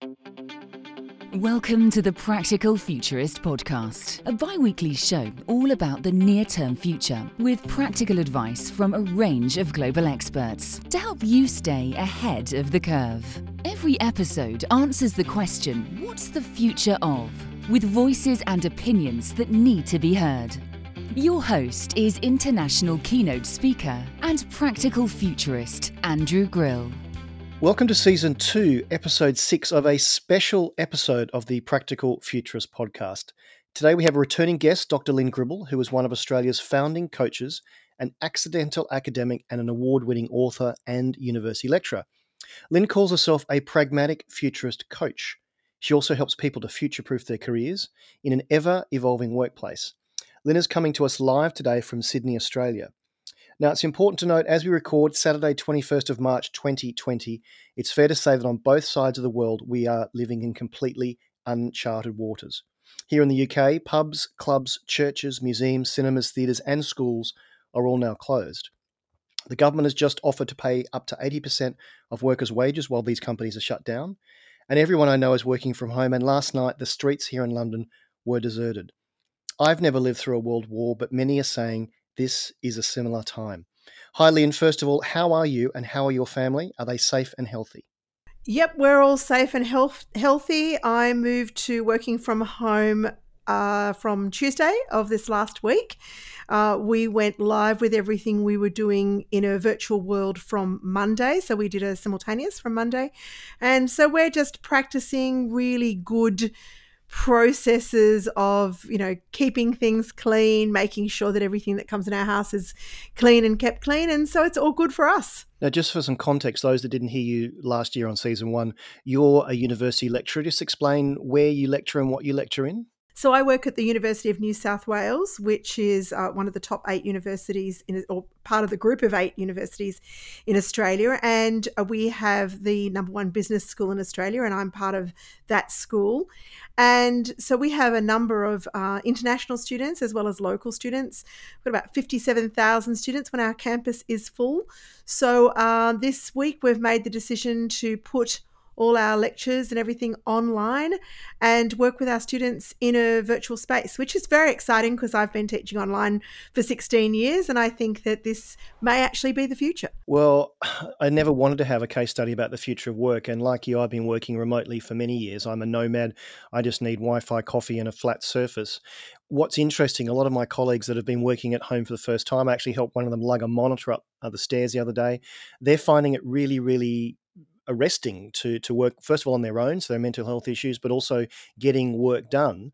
Welcome to the Practical Futurist podcast, a bi-weekly show all about the near-term future with practical advice from a range of global experts to help you stay ahead of the curve. Every episode answers the question, what's the future of? With voices and opinions that need to be heard. Your host is international keynote speaker and practical futurist Andrew Grill. Welcome to Season 2, Episode 6 of a special episode of the Practical Futurist podcast. Today we have a returning guest, Dr. Lynn Gribble, who is one of Australia's founding coaches, an accidental academic and an award-winning author and university lecturer. Lynn calls herself a pragmatic futurist coach. She also helps people to future-proof their careers in an ever-evolving workplace. Lynn is coming to us live today from Sydney, Australia. Now, it's important to note, as we record Saturday, 21st of March 2020, it's fair to say that on both sides of the world, we are living in completely uncharted waters. Here in the UK, pubs, clubs, churches, museums, cinemas, theatres and schools are all now closed. The government has just offered to pay up to 80% of workers' wages while these companies are shut down. And everyone I know is working from home, and last night the streets here in London were deserted. I've never lived through a world war, but many are saying this is a similar time. Hi, Lynn. First of all, how are you and how are your family? Are they safe and healthy? Yep, we're all safe and healthy. I moved to working from home from Tuesday of this last week. We went live with everything we were doing in a virtual world from Monday. So we did a simultaneous from Monday. And so we're just practicing really good processes of, keeping things clean, making sure that everything that comes in our house is clean and kept clean. And so it's all good for us. Now, just for some context, those that didn't hear you last year on Season 1, you're a university lecturer. Just explain where you lecture and what you lecture in. So I work at the University of New South Wales, which is one of the top 8 universities or part of the group of 8 universities in Australia. And we have the number 1 business school in Australia, and I'm part of that school. And so we have a number of international students as well as local students. We've got about 57,000 students when our campus is full. So this week we've made the decision to put all our lectures and everything online and work with our students in a virtual space, which is very exciting because I've been teaching online for 16 years and I think that this may actually be the future. Well, I never wanted to have a case study about the future of work, and like you, I've been working remotely for many years. I'm a nomad. I just need Wi-Fi, coffee and a flat surface. What's interesting, a lot of my colleagues that have been working at home for the first time, I actually helped one of them lug a monitor up the stairs the other day. They're finding it really, really arresting to work, first of all, on their own, so their mental health issues, but also getting work done.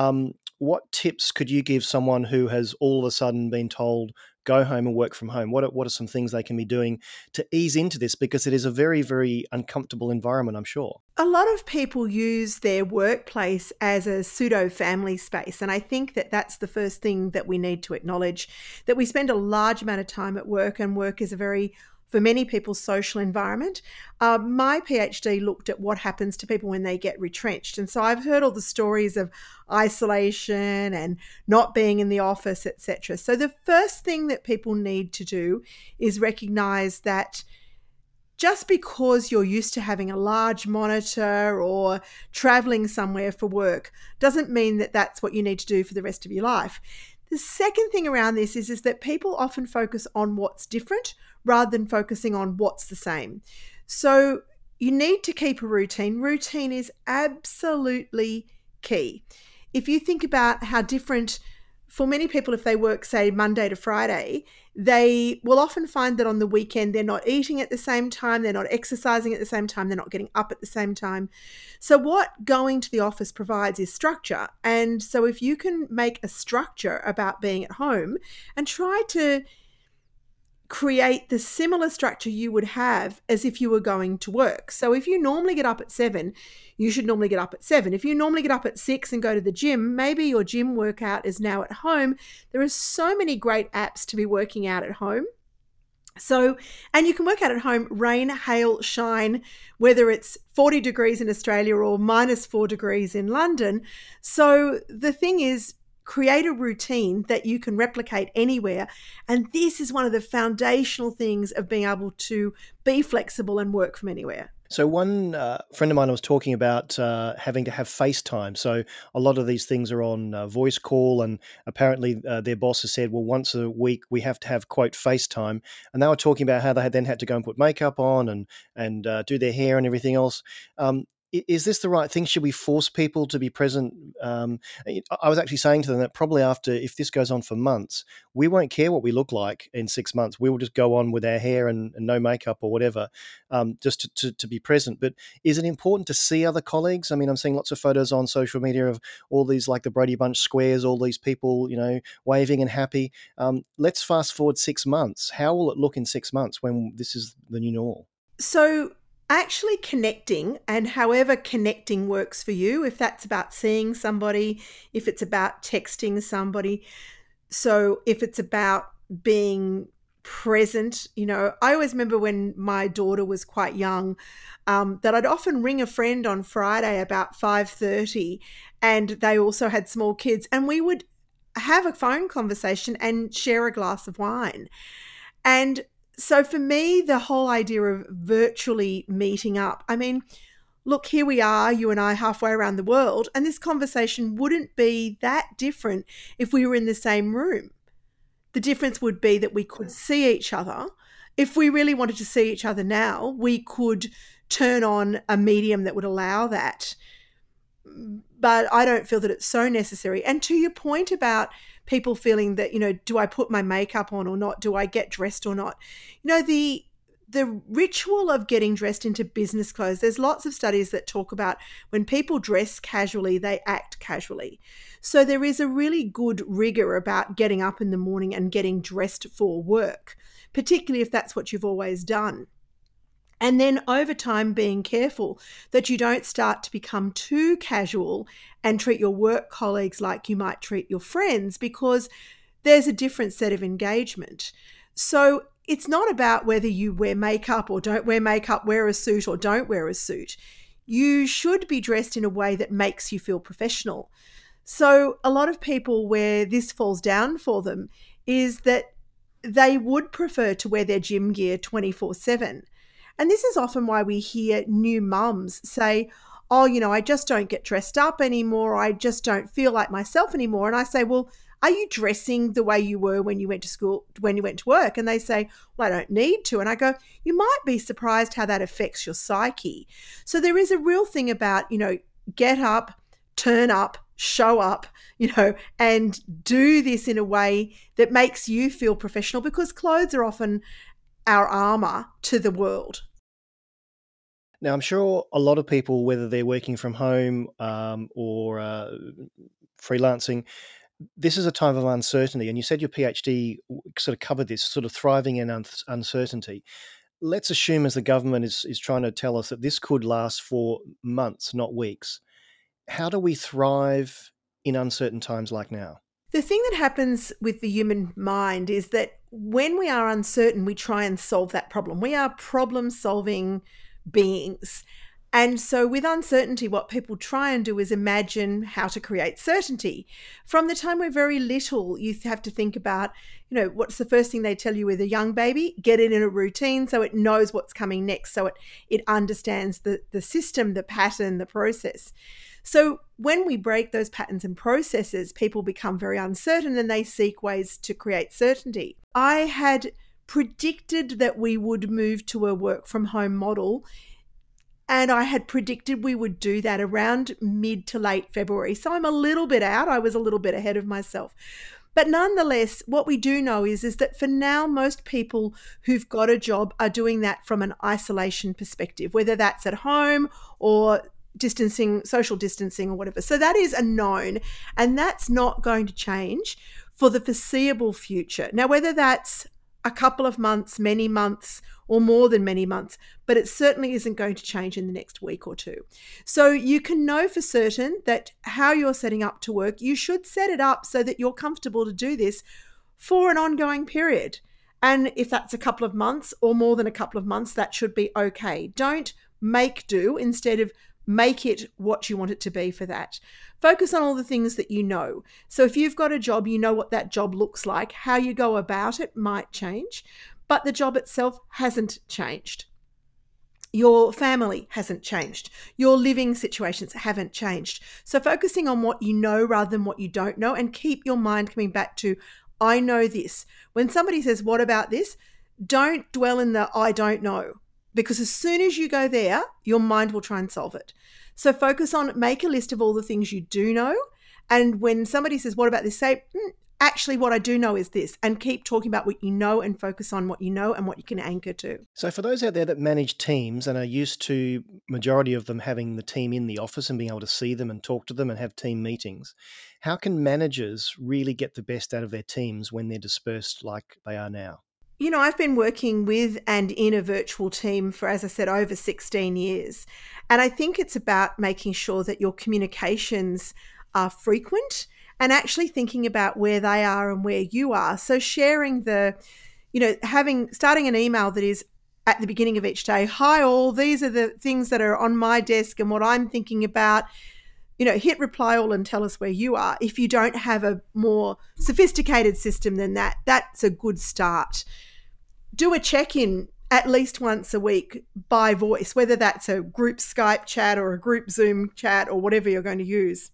What tips could you give someone who has all of a sudden been told, go home and work from home? What are some things they can be doing to ease into this? Because it is a very, very uncomfortable environment, I'm sure. A lot of people use their workplace as a pseudo-family space. And I think that that's the first thing that we need to acknowledge, that we spend a large amount of time at work, and work is a very, for many people, social environment. My PhD looked at what happens to people when they get retrenched. And so I've heard all the stories of isolation and not being in the office, etc. So the first thing that people need to do is recognize that just because you're used to having a large monitor or traveling somewhere for work doesn't mean that that's what you need to do for the rest of your life. The second thing around this is that people often focus on what's different rather than focusing on what's the same. So you need to keep a routine. Routine is absolutely key. If you think about how different, for many people, if they work, say, Monday to Friday, they will often find that on the weekend they're not eating at the same time, they're not exercising at the same time, they're not getting up at the same time. So what going to the office provides is structure. And so if you can make a structure about being at home and try to create the similar structure you would have as if you were going to work. So if you normally get up at 7, you should normally get up at 7. If you normally get up at 6 and go to the gym, maybe your gym workout is now at home. There are so many great apps to be working out at home. So, and you can work out at home, rain, hail, shine, whether it's 40 degrees in Australia or minus 4 degrees in London. So the thing is, create a routine that you can replicate anywhere. And this is one of the foundational things of being able to be flexible and work from anywhere. So one friend of mine was talking about having to have FaceTime. So a lot of these things are on voice call, and apparently their boss has said, well, once a week we have to have, quote, FaceTime. And they were talking about how they then had to go and put makeup on and do their hair and everything else. Is this the right thing? Should we force people to be present? I was actually saying to them that probably after, if this goes on for months, we won't care what we look like in 6 months. We will just go on with our hair and no makeup or whatever, just to be present. But is it important to see other colleagues? I mean, I'm seeing lots of photos on social media of all these, like the Brady Bunch squares, all these people, waving and happy. Let's fast forward 6 months. How will it look in 6 months when this is the new normal? So actually connecting, and however connecting works for you, if that's about seeing somebody, if it's about texting somebody, so if it's about being present, I always remember when my daughter was quite young, that I'd often ring a friend on Friday about 5:30, and they also had small kids, and we would have a phone conversation and share a glass of wine. And so for me, the whole idea of virtually meeting up, I mean, look, here we are, you and I, halfway around the world, and this conversation wouldn't be that different if we were in the same room. The difference would be that we could see each other. If we really wanted to see each other now, we could turn on a medium that would allow that. But I don't feel that it's so necessary. And to your point about people feeling that, do I put my makeup on or not? Do I get dressed or not? The ritual of getting dressed into business clothes, there's lots of studies that talk about when people dress casually, they act casually. So there is a really good rigor about getting up in the morning and getting dressed for work, particularly if that's what you've always done. And then over time, being careful that you don't start to become too casual and treat your work colleagues like you might treat your friends, because there's a different set of engagement. So it's not about whether you wear makeup or don't wear makeup, wear a suit or don't wear a suit. You should be dressed in a way that makes you feel professional. So a lot of people, where this falls down for them, is that they would prefer to wear their gym gear 24/7. And this is often why we hear new mums say, oh, I just don't get dressed up anymore. I just don't feel like myself anymore. And I say, well, are you dressing the way you were when you went to school, when you went to work? And they say, well, I don't need to. And I go, you might be surprised how that affects your psyche. So there is a real thing about, get up, turn up, show up, and do this in a way that makes you feel professional, because clothes are often our armor to the world. Now, I'm sure a lot of people, whether they're working from home or freelancing, this is a time of uncertainty. And you said your PhD sort of covered this, sort of thriving in uncertainty. Let's assume, as the government is trying to tell us, that this could last for months, not weeks. How do we thrive in uncertain times like now? The thing that happens with the human mind is that when we are uncertain, we try and solve that problem. We are problem-solving beings. And so with uncertainty, what people try and do is imagine how to create certainty. From the time we're very little, you have to think about, what's the first thing they tell you with a young baby? Get it in a routine so it knows what's coming next, so it understands the system, the pattern, the process. So when we break those patterns and processes, people become very uncertain and they seek ways to create certainty. I had predicted that we would move to a work from home model, and I had predicted we would do that around mid to late February. So I'm a little bit out. I was a little bit ahead of myself. But nonetheless, what we do know is that for now, most people who've got a job are doing that from an isolation perspective, whether that's at home or distancing, social distancing or whatever. So that is a known, and that's not going to change for the foreseeable future. Now, whether that's a couple of months, many months, or more than many months, but it certainly isn't going to change in the next week or two. So you can know for certain that how you're setting up to work, you should set it up so that you're comfortable to do this for an ongoing period. And if that's a couple of months or more than a couple of months, that should be okay. Don't make do, instead of make it what you want it to be for that. Focus on all the things that you know. So if you've got a job, you know what that job looks like. How you go about it might change, but the job itself hasn't changed. Your family hasn't changed. Your living situations haven't changed. So focusing on what you know rather than what you don't know, and keep your mind coming back to, I know this. When somebody says, what about this? Don't dwell in the I don't know, because as soon as you go there, your mind will try and solve it. So focus on, make a list of all the things you do know. And when somebody says, what about this? Say, actually, what I do know is this, and keep talking about what you know and focus on what you know and what you can anchor to. So for those out there that manage teams and are used to majority of them having the team in the office and being able to see them and talk to them and have team meetings, how can managers really get the best out of their teams when they're dispersed like they are now? You know, I've been working with and in a virtual team for, as I said, over 16 years. And I think it's about making sure that your communications are frequent and actually thinking about where they are and where you are. So sharing starting an email that is at the beginning of each day, hi all, these are the things that are on my desk and what I'm thinking about. Hit reply all and tell us where you are. If you don't have a more sophisticated system than that, that's a good start. Do a check-in at least once a week by voice, whether that's a group Skype chat or a group Zoom chat or whatever you're going to use.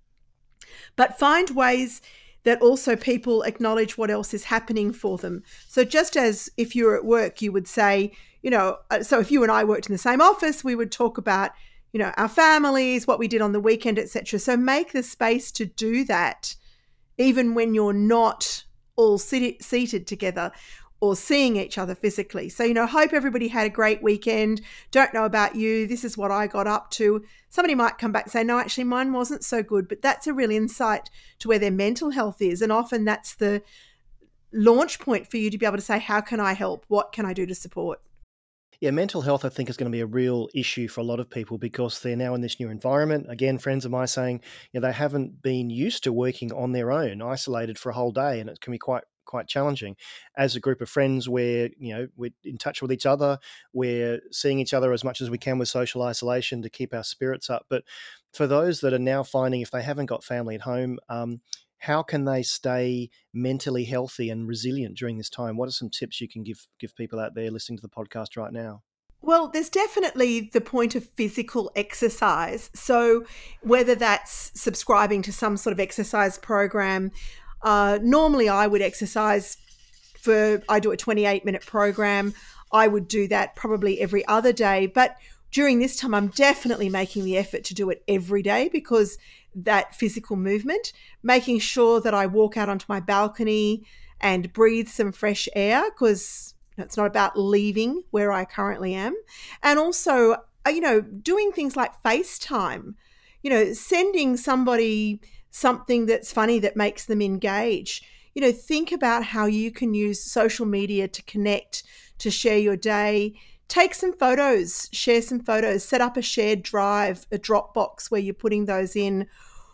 But find ways that also people acknowledge what else is happening for them. So just as if you're at work, you would say, so if you and I worked in the same office, we would talk about, our families, what we did on the weekend, etc. So make the space to do that, even when you're not all seated together or seeing each other physically. So, hope everybody had a great weekend. Don't know about you. This is what I got up to. Somebody might come back and say, no, actually mine wasn't so good, but that's a real insight to where their mental health is. And often that's the launch point for you to be able to say, how can I help? What can I do to support? Yeah, mental health, I think, is going to be a real issue for a lot of people because they're now in this new environment. Again, friends of mine saying, they haven't been used to working on their own, isolated for a whole day, and it can be quite challenging. As a group of friends, we're in touch with each other, we're seeing each other as much as we can with social isolation to keep our spirits up. But for those that are now finding if they haven't got family at home, how can they stay mentally healthy and resilient during this time? What are some tips you can give people out there listening to the podcast right now? Well, there's definitely the point of physical exercise. So whether that's subscribing to some sort of exercise program, normally I would exercise I do a 28-minute program. I would do that probably every other day. But during this time, I'm definitely making the effort to do it every day because that physical movement, making sure that I walk out onto my balcony and breathe some fresh air because it's not about leaving where I currently am. And also, doing things like FaceTime, sending somebody something that's funny that makes them engage. Think about how you can use social media to connect, to share your day. Take some photos, share some photos, set up a shared drive, a Dropbox where you're putting those in,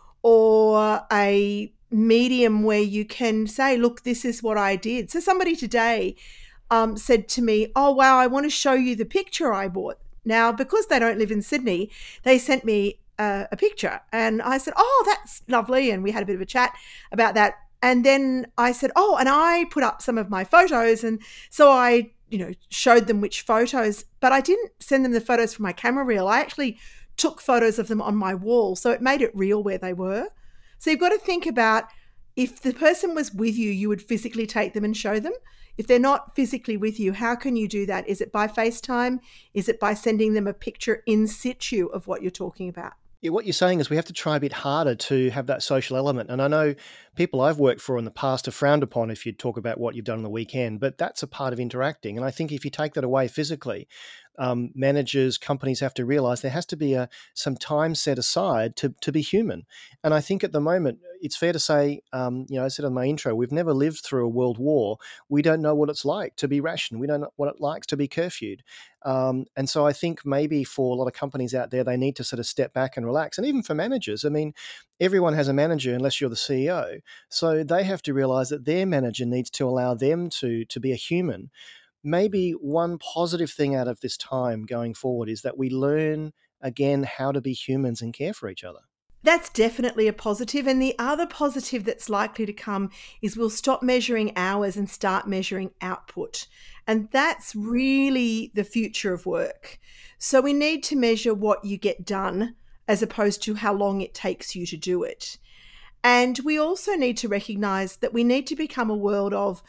or a medium where you can say, look, this is what I did. So somebody today said to me, oh, wow, I want to show you the picture I bought. Now, because they don't live in Sydney, they sent me a picture. And I said, oh, that's lovely. And we had a bit of a chat about that. And then I said, oh, and I put up some of my photos. And so I showed them which photos, but I didn't send them the photos from my camera reel. I actually took photos of them on my wall. So it made it real where they were. So you've got to think about if the person was with you, you would physically take them and show them. If they're not physically with you, how can you do that? Is it by FaceTime? Is it by sending them a picture in situ of what you're talking about? Yeah, what you're saying is we have to try a bit harder to have that social element. And I know people I've worked for in the past are frowned upon if you talk about what you've done on the weekend, but that's a part of interacting. And I think if you take that away physically, managers, companies have to realize there has to be some time set aside to be human. And I think at the moment, it's fair to say, I said in my intro, we've never lived through a world war. We don't know what it's like to be rationed. We don't know what it likes to be curfewed. And so I think maybe for a lot of companies out there, they need to sort of step back and relax. And even for managers, I mean, everyone has a manager unless you're the CEO. So they have to realize that their manager needs to allow them to be a human. Maybe one positive thing out of this time going forward is that we learn again how to be humans and care for each other. That's definitely a positive. And the other positive that's likely to come is we'll stop measuring hours and start measuring output. And that's really the future of work. So we need to measure what you get done as opposed to how long it takes you to do it. And we also need to recognize that we need to become a world of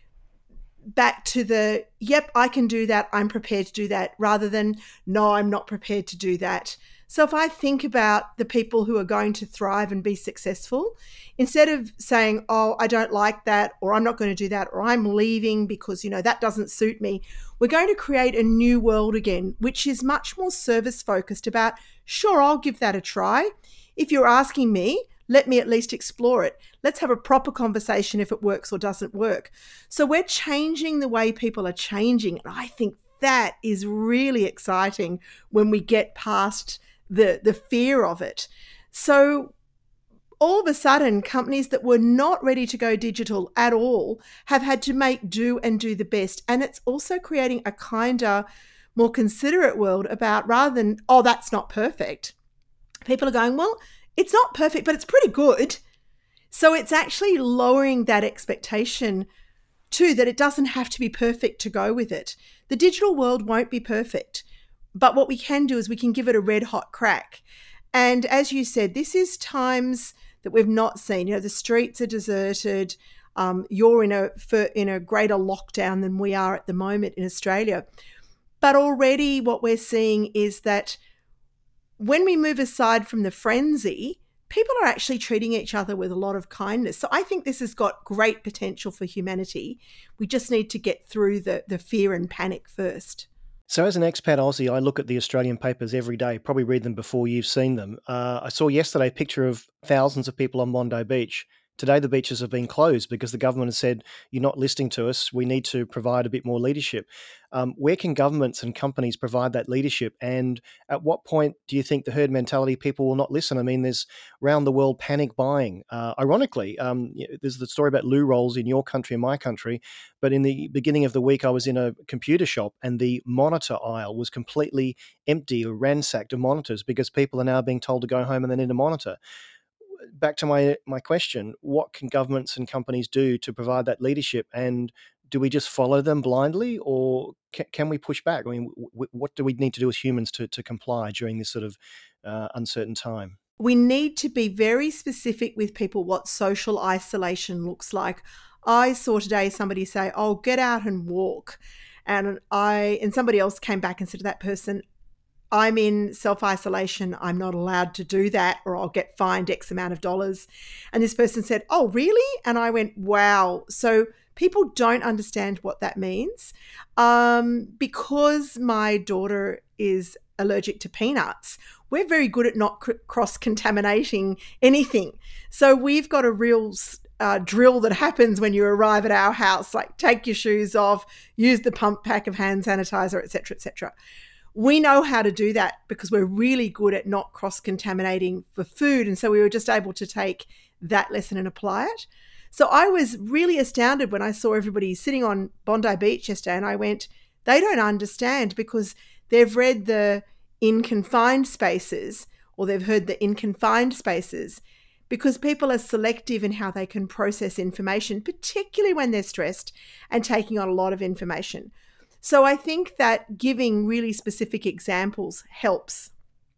back to the, yep, I can do that, I'm prepared to do that, rather than, no, I'm not prepared to do that. So if I think about the people who are going to thrive and be successful, instead of saying, oh, I don't like that, or I'm not going to do that, or I'm leaving because, that doesn't suit me, we're going to create a new world again, which is much more service focused about, sure, I'll give that a try. If you're asking me, let me at least explore it. Let's have a proper conversation if it works or doesn't work. So we're changing the way people are changing. And I think that is really exciting when we get past the fear of it. So all of a sudden, companies that were not ready to go digital at all have had to make do and do the best. And it's also creating a kinder, more considerate world about, rather than, oh, that's not perfect. People are going, well, it's not perfect, but it's pretty good. So it's actually lowering that expectation too, that it doesn't have to be perfect to go with it. The digital world won't be perfect, but what we can do is we can give it a red hot crack. And as you said, this is times that we've not seen. The streets are deserted. You're in a greater lockdown than we are at the moment in Australia. But already what we're seeing is that when we move aside from the frenzy, people are actually treating each other with a lot of kindness. So I think this has got great potential for humanity. We just need to get through the fear and panic first. So as an expat Aussie, I look at the Australian papers every day, probably read them before you've seen them. I saw yesterday a picture of thousands of people on Bondi Beach. Today, the beaches have been closed because the government has said, you're not listening to us. We need to provide a bit more leadership. Where can governments and companies provide that leadership? And at what point do you think the herd mentality people will not listen? I mean, there's round the world panic buying. Ironically, there's the story about loo rolls in your country and my country. But in the beginning of the week, I was in a computer shop and the monitor aisle was completely empty or ransacked of monitors because people are now being told to go home and they need a monitor. Back to my question, what can governments and companies do to provide that leadership? And do we just follow them blindly, or can we push back? I mean, what do we need to do as humans to comply during this sort of uncertain time? We need to be very specific with people what social isolation looks like. I saw today somebody say, oh, get out and walk. And somebody else came back and said to that person, I'm in self-isolation. I'm not allowed to do that or I'll get fined X amount of dollars. And this person said, oh, really? And I went, wow. So people don't understand what that means. Because my daughter is allergic to peanuts, we're very good at not cross-contaminating anything. So we've got a real drill that happens when you arrive at our house, like take your shoes off, use the pump pack of hand sanitizer, et cetera, et cetera. We know how to do that because we're really good at not cross-contaminating for food. And so we were just able to take that lesson and apply it. So I was really astounded when I saw everybody sitting on Bondi Beach yesterday and I went, they don't understand because they've read the in confined spaces or they've heard the in confined spaces because people are selective in how they can process information, particularly when they're stressed and taking on a lot of information. So I think that giving really specific examples helps.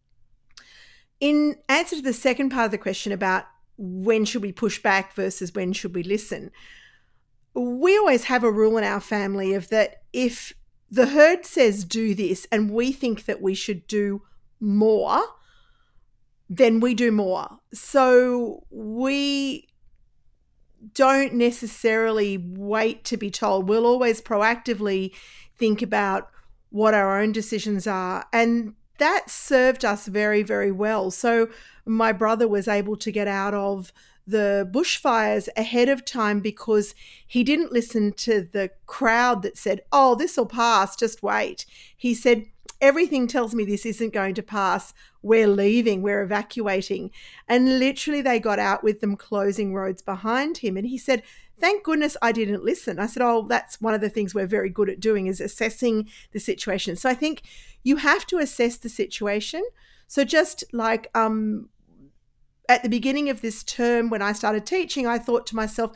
In answer to the second part of the question about when should we push back versus when should we listen, we always have a rule in our family of that if the herd says do this and we think that we should do more, then we do more. So we don't necessarily wait to be told. We'll always proactively think about what our own decisions are. And that served us very, very well. So my brother was able to get out of the bushfires ahead of time because he didn't listen to the crowd that said, oh, this will pass, just wait. He said, everything tells me this isn't going to pass. We're leaving, we're evacuating. And literally they got out with them closing roads behind him. And he said, thank goodness I didn't listen. I said, oh, that's one of the things we're very good at doing is assessing the situation. So I think you have to assess the situation. So just like at the beginning of this term, when I started teaching, I thought to myself,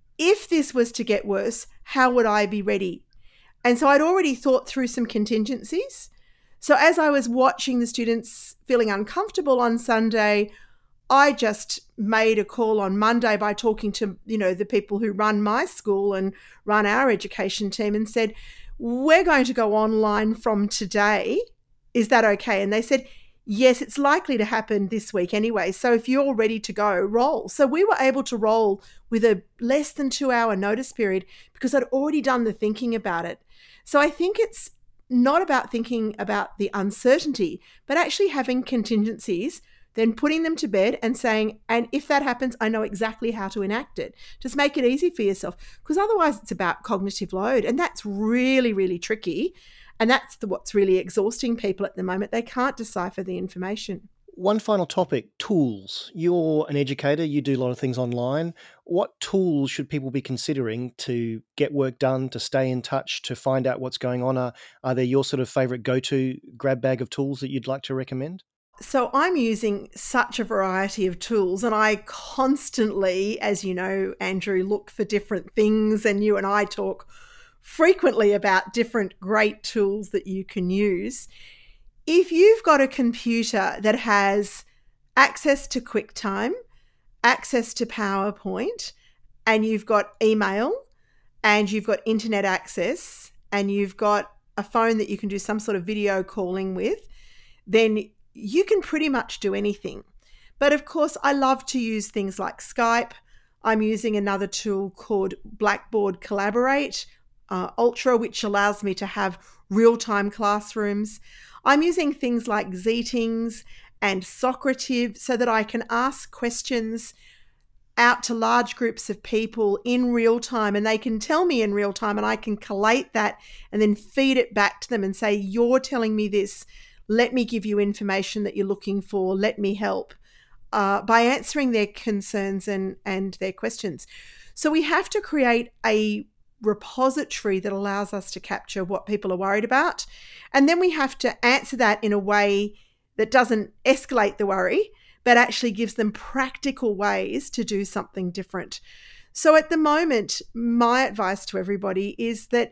if this was to get worse, how would I be ready? And so I'd already thought through some contingencies. So as I was watching the students feeling uncomfortable on Sunday, I just made a call on Monday by talking to, the people who run my school and run our education team and said, we're going to go online from today. Is that okay? And they said, yes, it's likely to happen this week anyway. So if you're ready to go, roll. So we were able to roll with a less than 2-hour notice period because I'd already done the thinking about it. So I think it's not about thinking about the uncertainty, but actually having contingencies, then putting them to bed and saying, and if that happens, I know exactly how to enact it. Just make it easy for yourself, because otherwise it's about cognitive load. And that's really, really tricky. And that's what's really exhausting people at the moment. They can't decipher the information. One final topic, tools. You're an educator, you do a lot of things online. What tools should people be considering to get work done, to stay in touch, to find out what's going on? Are they your sort of favourite go-to grab bag of tools that you'd like to recommend? So I'm using such a variety of tools, and I constantly, as you know, Andrew, look for different things, and you and I talk frequently about different great tools that you can use. If you've got a computer that has access to QuickTime, access to PowerPoint, and you've got email, and you've got internet access, and you've got a phone that you can do some sort of video calling with, then you can pretty much do anything. But of course, I love to use things like Skype. I'm using another tool called Blackboard Collaborate Ultra, which allows me to have real-time classrooms. I'm using things like Zeetings and Socrative so that I can ask questions out to large groups of people in real time, and they can tell me in real time, and I can collate that and then feed it back to them and say, you're telling me this. Let me give you information that you're looking for. Let me help by answering their concerns and their questions. So we have to create a repository that allows us to capture what people are worried about. And then we have to answer that in a way that doesn't escalate the worry, but actually gives them practical ways to do something different. So at the moment, my advice to everybody is that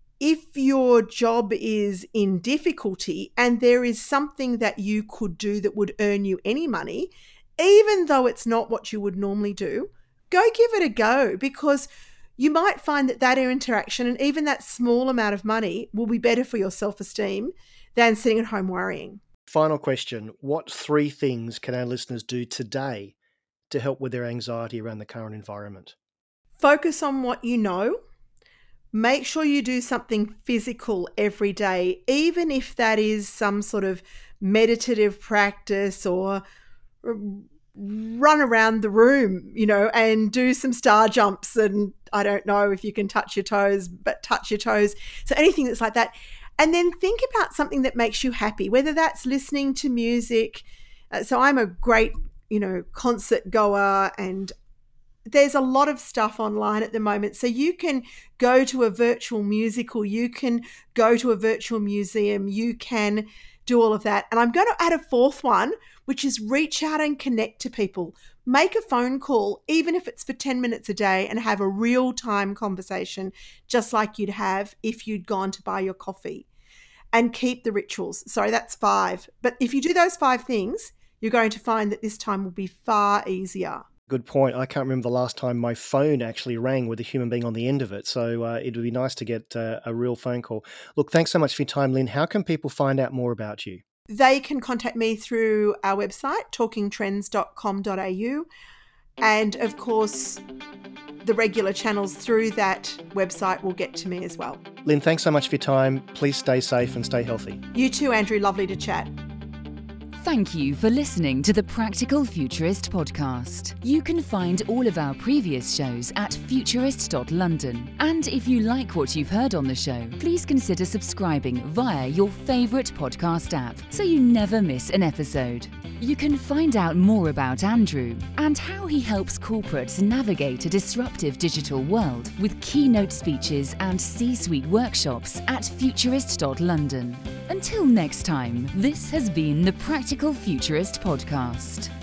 if your job is in difficulty and there is something that you could do that would earn you any money, even though it's not what you would normally do, go give it a go, because you might find that interaction and even that small amount of money will be better for your self-esteem than sitting at home worrying. Final question. What 3 things can our listeners do today to help with their anxiety around the current environment? Focus on what you know. Make sure you do something physical every day, even if that is some sort of meditative practice or run around the room, and do some star jumps. And I don't know if you can touch your toes, but touch your toes. So anything that's like that. And then think about something that makes you happy, whether that's listening to music. So I'm a great, concert goer, and there's a lot of stuff online at the moment. So you can go to a virtual musical, you can go to a virtual museum, you can do all of that. And I'm going to add a 4th one, which is reach out and connect to people. Make a phone call, even if it's for 10 minutes a day, and have a real-time conversation, just like you'd have if you'd gone to buy your coffee. And keep the rituals. Sorry, that's 5. But if you do those 5 things, you're going to find that this time will be far easier. Good point. I can't remember the last time my phone actually rang with a human being on the end of it. So it would be nice to get a real phone call. Look, thanks so much for your time, Lynn. How can people find out more about you? They can contact me through our website, talkingtrends.com.au. And of course, the regular channels through that website will get to me as well. Lynn, thanks so much for your time. Please stay safe and stay healthy. You too, Andrew. Lovely to chat. Thank you for listening to the Practical Futurist podcast. You can find all of our previous shows at futurist.london. And if you like what you've heard on the show, please consider subscribing via your favourite podcast app so you never miss an episode. You can find out more about Andrew and how he helps corporates navigate a disruptive digital world with keynote speeches and C-suite workshops at futurist.london. Until next time, this has been the Practical Futurist podcast.